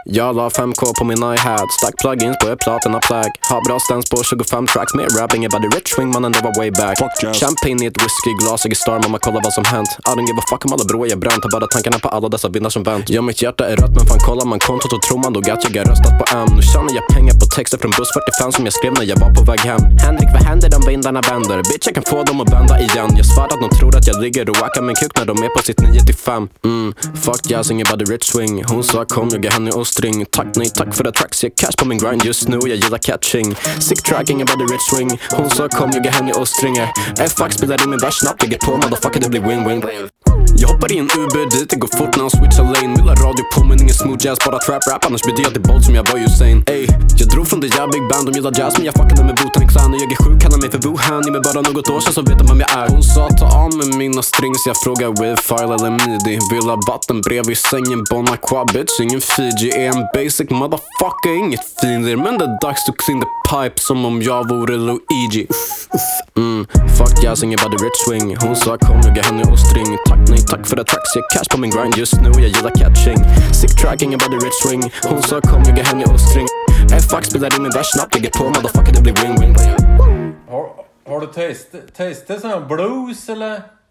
Jag la 5K på min iHat, stack plugins på ett platina-plagg. Har bra stans på 25 tracks, mer rapping är bara the rich swing, mannen det var way back. Champagne i ett whiskyglas, jag är star, mamma kolla vad som hänt. I don't give a fuck om alla bror jag bränt, har bara tankarna på alla dessa vindar som vänt. Ja, mitt hjärta är rött, men fan kollar man kontot och tror man då att jag har röstat på M. Nu tjänar jag pengar på texter från buss 45 som jag skrev när jag var på väg hem. Henrik, vad händer om vindarna vänder? Bitch, jag kan få dem att vända igen. Jag svär att de tror att jag ligger och wackar min kuk när de är på sitt 9-5. Fuck jag singing about the rich swing. Hon sa kom, jag är henne och string. Tack nej, tack för det tracks, jag cash på min grind just nu, jag gillar catching. Sick tracking about the rich swing. Hon sa kom, jag är henne och stringer. Fuck spelar in min vers snabbt, lägger på motherfucker, det blir win-win. Jag hoppar i en Uber dit, det går fort när han switchar lane. Vill ha radio på men ingen smooth jazz, bara trap rap. Annars blir det till bolt som jag var Usain. Ey, jag drog från det jag big band, de gillar jazz men jag fuckade med Wu-Tang Clan. Och jag är sjuk, kallar mig för Wuhan. Ge mig bara något år sedan så vet de vem jag är. Hon sa ta av med mina strings, jag frågar with file eller midi. Vill ha vatten bredvid sängen, Bon Aqua bitch, ingen Fiji. Är en basic motherfucker, inget finlir. Men det är dags to clean the pipe som om jag vore Luigi. Fuck jag singing about the rich swing. Hon sa kom, jag är henne och string. Tack nej, tack för det tracks, jag cash på min grind just nu, jag gillar catching. Sick tracking about the rich swing. Hon sa kom, jag är henne och string. Fuck spelar in min vers snabbt, lägger på motherfucker, det blir win-win. Har du tastat sån här blues eller?